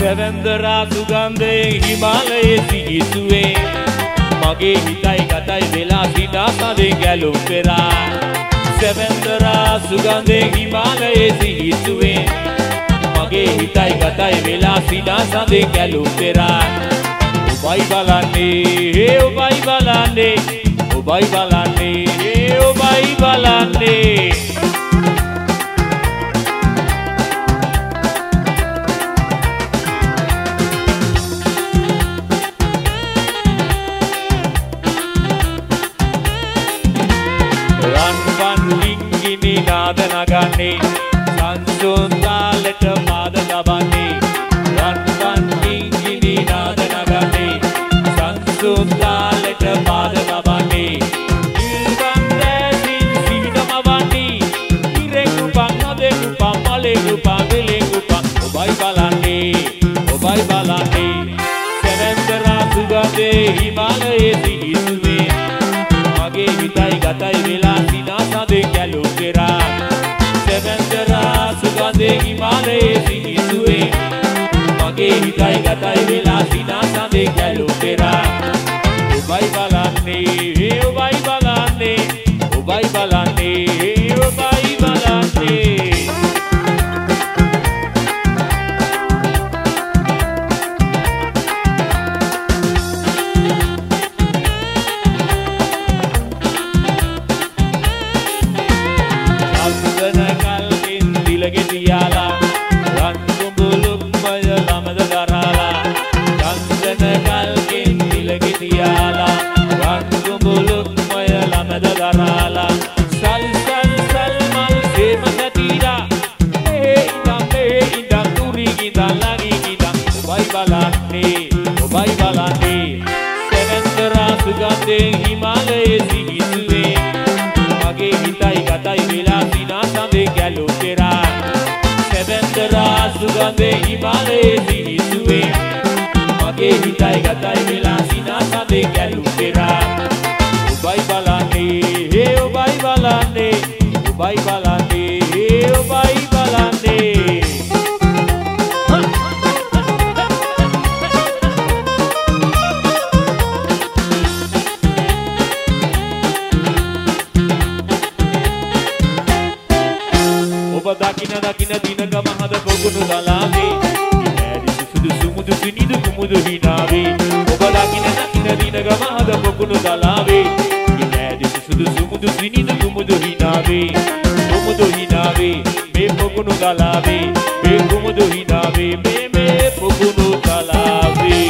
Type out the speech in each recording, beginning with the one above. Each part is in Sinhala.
සැවැන්දරා සුගන්ධයෙන් හිමාලයේ සිහිසුවේ මගේ හිතයි ගතයි වෙලා සිනා සඳේ ගැලුම් පෙරා සැවැන්දරා සුගන්ධයෙන් හිමාලයේ සිහිසුවේ මගේ හිතයි ගතයි වෙලා සිනා සඳේ ගැලුම් පෙරා ඔබයි බලන්නේ ඔබයි බලන්නේ ඔබයි බලන්නේ ඔබයි බලන්නේ නාද නගන්නේ සංසුන් තාලෙට පාද තබන්නේ රන්වන් කිංගිනි නාද නගන්නේ සංසුන් තාලෙට පාද තබන්නේ ඉල්වන් දැසින් සිහිනමවන්නේ ඉරෙකුපන් නදෙකුපන් මලෙකුපන් වෙලෙකුපන් ඔබයි බලන්නේ සැවැන්දරා සුගන්ධේ හිමාලයේ සිහිසුවේ මගේ හිතයි ගතයි වෙලා සිනා සඳේ ගැලුම් පෙරා සැවැන්දරා සුගන්ධේ හිමාලයේ සිහිසුවේ මගේ හිතයි ගතයි වෙලා සිනා සඳේ ගැලුම් පෙරා ඔබයි බලන්නේ ඔබයි බලන්නේ ඔබයි බලන්නේ ඔබයි බලන්නේ ගෙතියාලා රන් කුඹුලුක් මය ළමද දරාලා චන්දන කල්කින් දිල ගෙතියාලා රන් කුඹුලුක් මය ළමද දරාලා සල් සල් සල් මල් සේම නැතිලා මේ ඉඳන් තුරි ගිඳන් ළඟි ගිඳන් ඔබයි බලන්නේ සැවැන්දරා සුගන්ධයෙන් හිමාලයේ සිහිසුවේ මගේ හිතයි ගතයි වෙලා සිනා සඳේ ගැලුම් පෙරා සැවැන්දරා සුගන්ධයෙන් හිමාලයේ සිහිසුවේ මගේ හිතයි ගතයි වෙලා සිනා සඳේ ගැලුම් පෙරා ඔබයි බලන්නේ ඔබයි බලන්නේ ඔබයි බලන්නේ ඔබයි බලන්නේ දකින දිනක මහද පොකුණු දලාවේ ඉමෑදි සුදු සුමුදු සිනිදු කුමුදු හිනාවේ ඔබ දකින දිනක මහද පොකුණු දලාවේ ඉමෑදි සුදු සුමුදු සිනිදු කුමුදු හිනාවේ මේ පොකුණු දලාවේ මේ කුමුදු හිනාවේ මේ පොකුණු දලාවේ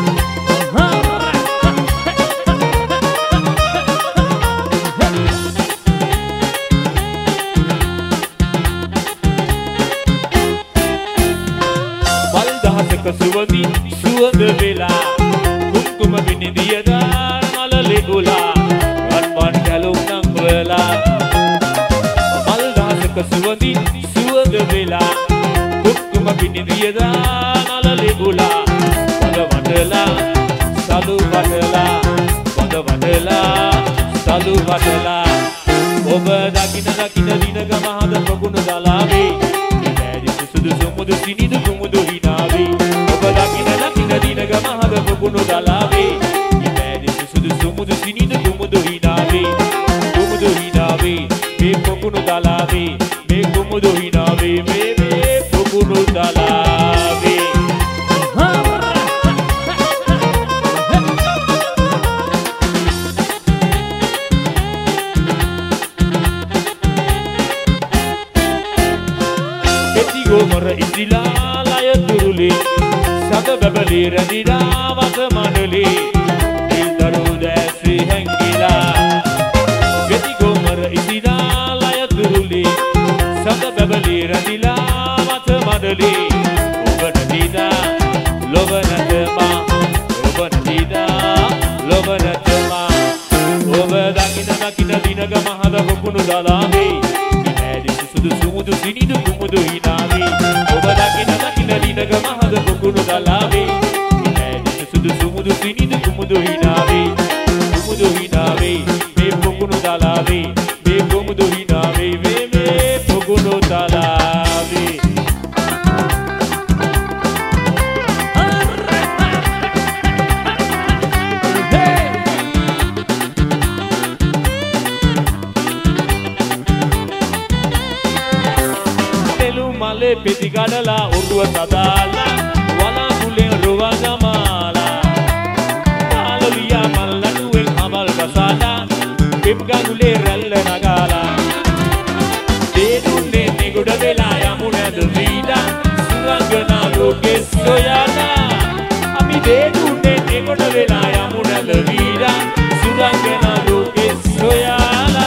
සුවඳින් සුවඳ වෙලා කුම්කුම විනිදියදා මලලේ උලා රන්වන් ගැලුම් නම් වෙලා මල් දහසක සුවඳින් සුවඳ වෙලා කුම්කුම විනිදියදා මලලේ උලා වඩ වඩලා සලු වඩලා සලු වඩලා ඔබ දකින දිනක මහද පොකුණු දලාවේ ඉමෑදි සුදු සුමුදු සිනිදු කුමුදු හිනාවේ ඔබ දකින දිනක මහද පොකුණු දලාවේ ඉමෑදි සුදු සුමුදු සිනිදු කුමුදු හිනාවේ මේ පොකුණු දලාවේ මේ කුමුදු හිනාවේ මේ පොකුණු දලාවේ ගෝමර ඉදිලා ලය තුරුලේ සද බබලේ රැඳිලා වත මණ්ඩලේ ඉල්දරු දැසි හැංගිලා වෙති ගෝමර ඉදිලා ලය තුරුලේ සද බබලේ රැඳිලා වත මණ්ඩලේ ඔබ නැතිදා ලොබ නැතමා ඔබ නැතිදා ලොබ නැතමා ඔබ දකින දිනක මහද පොකුණු දලාවේ ඉමෑදි සුදු සුමුදු සිනිදු කුමුදු හිනාවේ ඔබ දකින දිනක මහද පොකුණු දලාවේ ඉමෑදි සුදු සුමුදු සිනිදු කුමුදු හිනාවේ මේ පොකුණු දලාවේ මේ කුමුදු හිනාවේ මේ පොකුණු දලාවේ peti kadala urwa sadala wala kulen ruwa gamala aloliya mallanu amal kasala pipga gule ralla nagala dedunne negoda vela yamunad vida surangana loke soyala ami dedunne negoda vela yamunad vida surangana loke soyala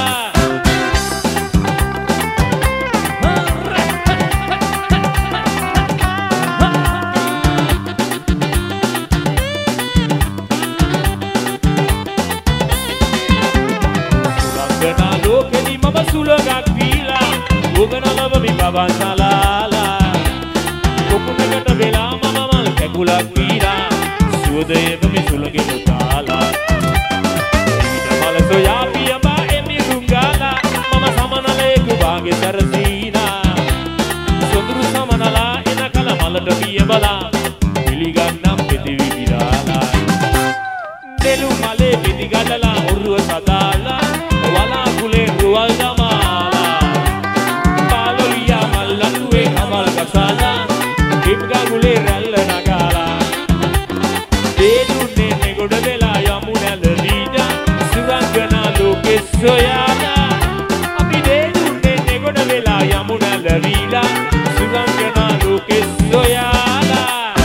Sulagak pila, ugana lava mi babansalala. Kopunagata vela mama mal kekulak pila, sudayega mi sulage mutala. Ida mala soya piya ba emi rungala, mama samanala ekubage sarasina. Sundru samanala ena kala malata piya bala, iligannam peti vidala. Nelu male peti gadala urwa sadala, wala kule ruwal gamala. Paloliya mallanwe kamal kasala, hipga gule ralla nagala. Dedunne negoda vela yamunal rida, surangana loke soyala. Ami dedunne negoda vela yamunal rida, surangana loke soyala.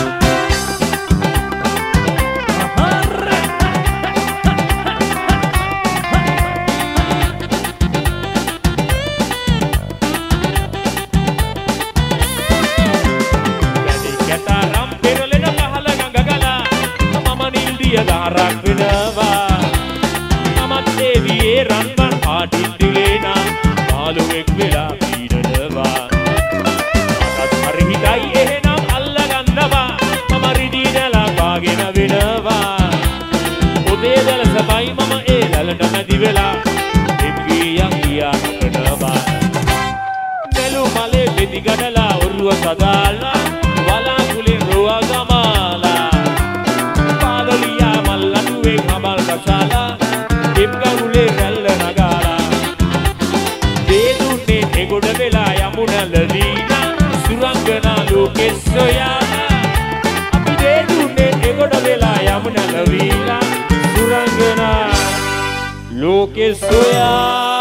Darak venawa amat eviye ranban aadin dilena maluwek vela pidanawa akat harihitai ehenam alla gannawa mama rididala kaagena venawa ude dala sabai mama e lalata nadi vela emgiyan giya nakanawa nelu male peti gadala urwa sadala wala kulen ruwa gamala kamal kasala hipga gule ralla nagala dedunne negoda vela yamunal rina surangana loke soyala api dedunne negoda vela yamunal rina surangana loke soyala